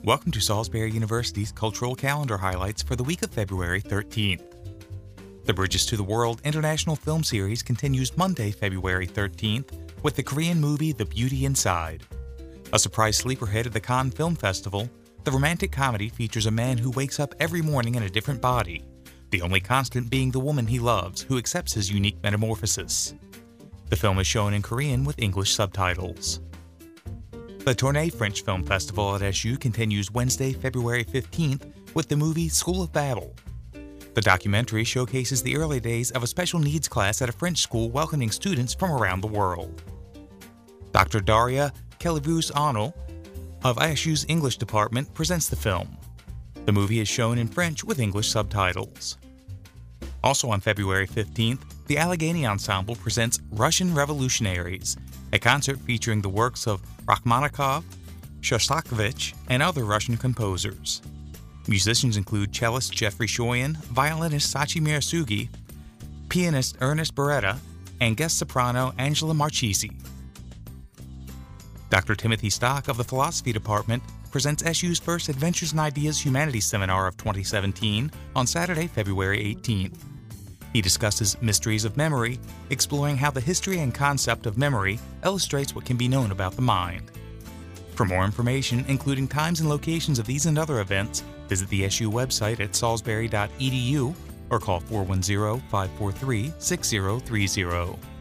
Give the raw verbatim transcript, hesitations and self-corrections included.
Welcome to Salisbury University's Cultural Calendar Highlights for the week of February thirteenth. The Bridges to the World International Film Series continues Monday, February thirteenth, with the Korean movie The Beauty Inside. A surprise sleeper hit at the Cannes Film Festival, the romantic comedy features a man who wakes up every morning in a different body, the only constant being the woman he loves, who accepts his unique metamorphosis. The film is shown in Korean with English subtitles. The Tournai French Film Festival at S U continues Wednesday, February fifteenth with the movie School of Babel. The documentary showcases the early days of a special needs class at a French school welcoming students from around the world. Doctor Daria Kelivus-Arnold of S U's English department presents the film. The movie is shown in French with English subtitles. Also on February fifteenth, the Allegheny Ensemble presents Russian Revolutionaries, a concert featuring the works of Rachmaninoff, Shostakovich, and other Russian composers. Musicians include cellist Jeffrey Shoyan, violinist Sachi Mirasugi, pianist Ernest Beretta, and guest soprano Angela Marchesi. Doctor Timothy Stock of the Philosophy Department presents S U's first Adventures and Ideas Humanities Seminar of twenty seventeen on Saturday, February eighteenth. He discusses mysteries of memory, exploring how the history and concept of memory illustrates what can be known about the mind. For more information, including times and locations of these and other events, visit the S U website at salisbury dot e d u or call four one zero, five four three, six zero three zero.